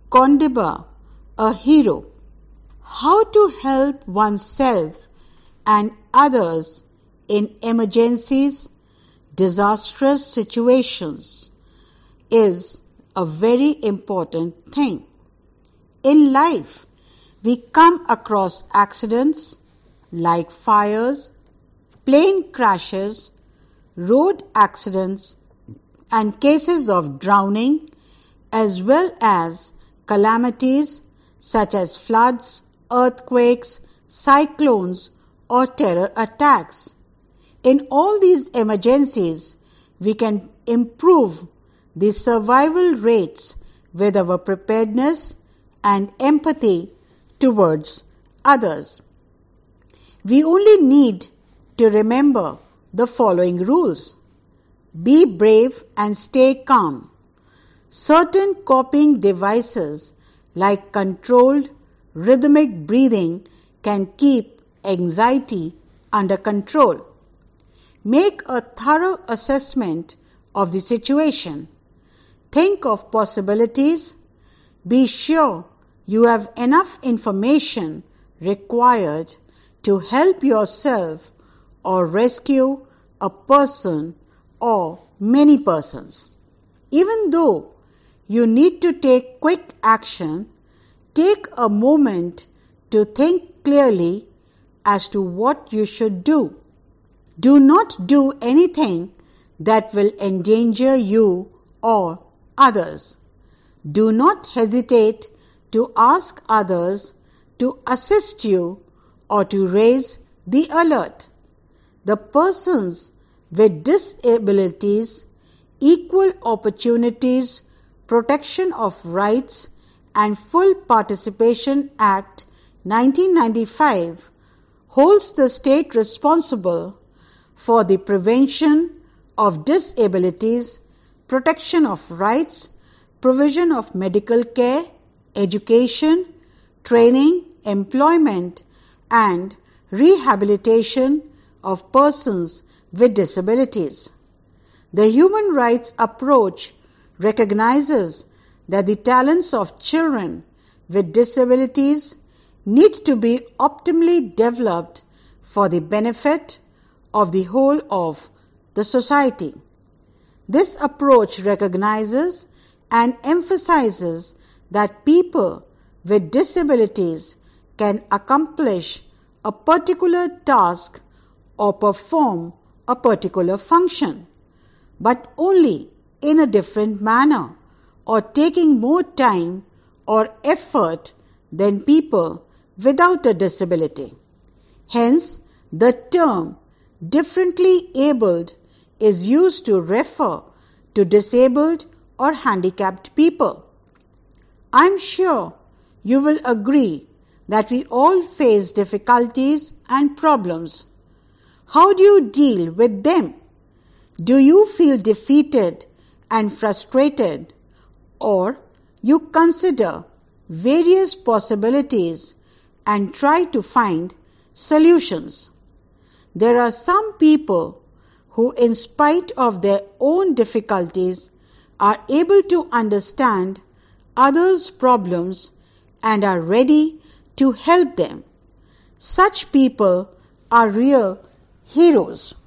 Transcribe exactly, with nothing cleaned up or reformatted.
Kondiba, a hero. How to help oneself and others in emergencies, disastrous situations is a very important thing. In life, we come across accidents like fires, plane crashes, road accidents, and cases of drowning, as well as calamities such as floods, earthquakes, cyclones, or terror attacks. In all these emergencies, we can improve the survival rates with our preparedness and empathy towards others. We only need to remember the following rules. Be brave and stay calm. Certain coping devices like controlled rhythmic breathing can keep anxiety under control. Make a thorough assessment of the situation. Think of possibilities. Be sure you have enough information required to help yourself or rescue a person or many persons. Even though you need to take quick action, take a moment to think clearly as to what you should do. Do not do anything that will endanger you or others. Do not hesitate to ask others to assist you or to raise the alert. The persons with disabilities, equal opportunities, protection of rights and full participation Act nineteen ninety-five holds the state responsible for the prevention of disabilities, protection of rights, provision of medical care, education, training, employment, and rehabilitation of persons with disabilities. The human rights approach recognizes that the talents of children with disabilities need to be optimally developed for the benefit of the whole of the society. This approach recognizes and emphasizes that people with disabilities can accomplish a particular task or perform a particular function, but only in a different manner or taking more time or effort than people without a disability. Hence, the term differently abled is used to refer to disabled or handicapped people. I am sure you will agree that we all face difficulties and problems. How do you deal with them? Do you feel defeated and frustrated, or you consider various possibilities and try to find solutions? There are some people who, in spite of their own difficulties, are able to understand others' problems and are ready to help them. Such people are real heroes.